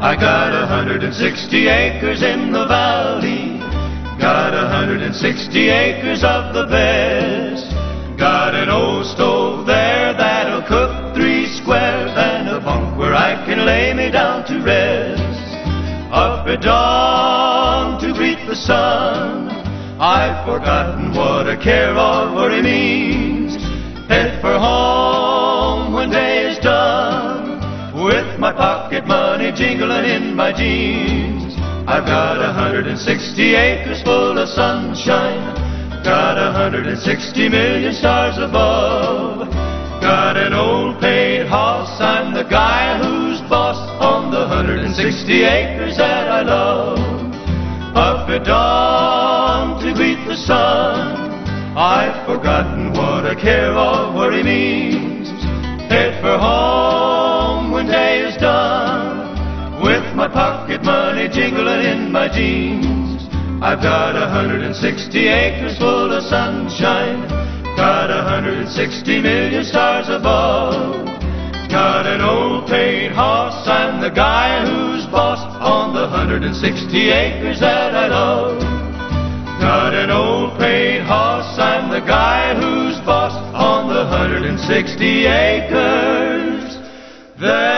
I got 160 acres in the valley, got 160 acres of the best. Got an old stove there that'll cook 3 squares, and a bunk where I can lay me down to rest. Up at dawn to greet the sun, I've forgotten what a care or worry means. Head for home when day is done, with my pocket money jingling in my jeans. I've got 160 acres full of sunshine, got 160 million stars above. Got an old paid hoss, I'm the guy who's boss on the 160 acres that I love. Up at dawn to greet the sun, I've forgotten what a care or worry means. Head for home when day is done, with my pocket money jingling in my jeans. I've got 160 acres full of sunshine, got 160 million stars above. Got an old paid hoss, I'm the guy who's boss on the 160 acres that I love. Got an old paid hoss, I'm the guy who's boss on the 160 acres that